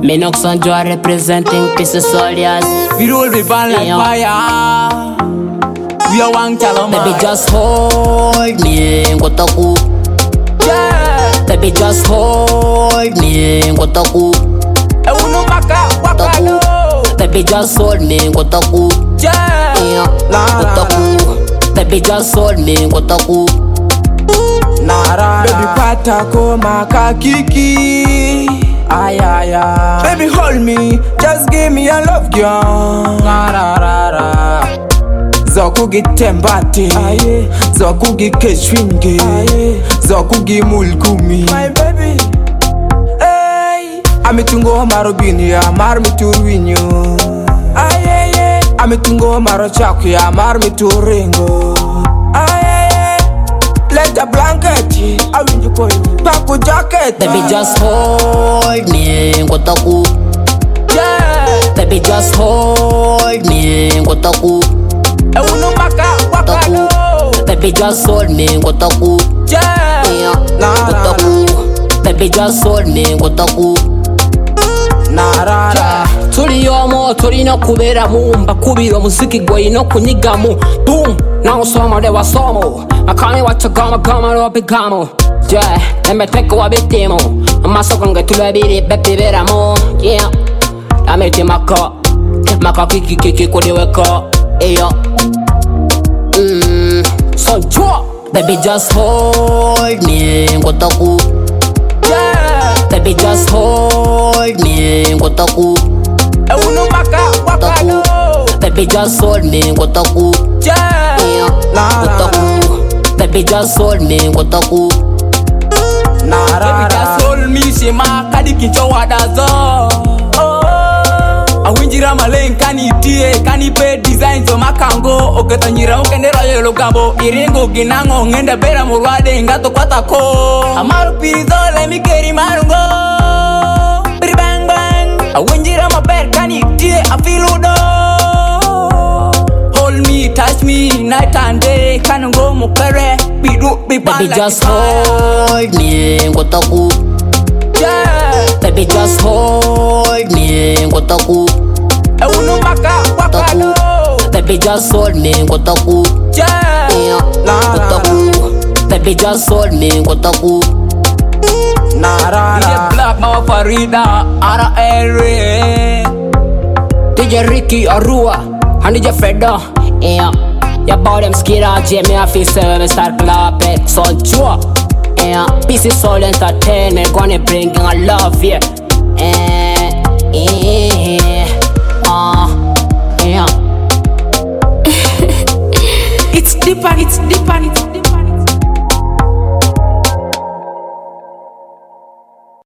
Minox and Joy representing Peace Soldiers. We roll the band like fire. We are one Kalama. Baby, just hold me, Ngotaku. Yeah. Baby, just hold me, Ngotaku. Uno maka wakano. Baby, just hold me, Ngotaku. Yeah. Ngotaku. Baby, just hold me, Ngotaku. Baby, pata koma kakiki. Ay, ay, ay. Baby, hold me, just give me a love, girl. Zokugi tembate, Zokugi keshwinge, Zokugi mulkumi. My baby, hey. Amitungo marubini ya marmituru Amitungo maro chaku ya marmituringo. Let a blanket, I will you call Paku jacket. Baby, just hold me, Ngotaku. Yeah. Baby, just hold me, Ngotaku. Uno maka wakano. Baby, just hold me, Ngotaku. Yeah. Ngotaku. Baby, just hold me, Ngotaku. Turi yomo, turi no kubera mumba kubiro muziki gwe no kunyigamu. Boom, now somo de wasomo. Akane wacha gama gama no pegamo. Yeah, eme teko wa bitimo. Amasoko nge tulabiri bepi beramo. Yeah, amete maka kiki kiki kudiweko. Eyo. So draw. Baby, just hold me, Ngotaku. Yeah. Baby, just hold me, Ngotaku. Uno maka wakano. Baby, just hold me, Ngotaku. Yeah. Ngotaku. Baby, just hold me, Ngotaku. Baby, just hold me, shema kadi kincho wadazo. Awinjira malen kani tie kani pe design so makango oketanyira okendera yelo gabo iringo ginango ngenda bera murwade ngato kwatako amaru pirizo let me carry marungo bri bang bang awinjira maber kani tie afiludo hold me touch me night and day kanungo mukere bidu bipa. Baby, just hold me, Ngotaku. Yeah. Baby, just hold me, Ngotaku. Uno maka wakano. Baby, just hold me, Ngotaku. Yeah. Ngotaku. Baby, just hold me, Ngotaku. DJ Black Mama Farida RRA DJ Ricky Arua and DJ Fedda. Yeah. Your body them skira Jamie I feel say when we start clapping. So joy. Yeah. Peace is all entertainment. Gonna bring a love here. It's deeper, it's deeper, it's deeper.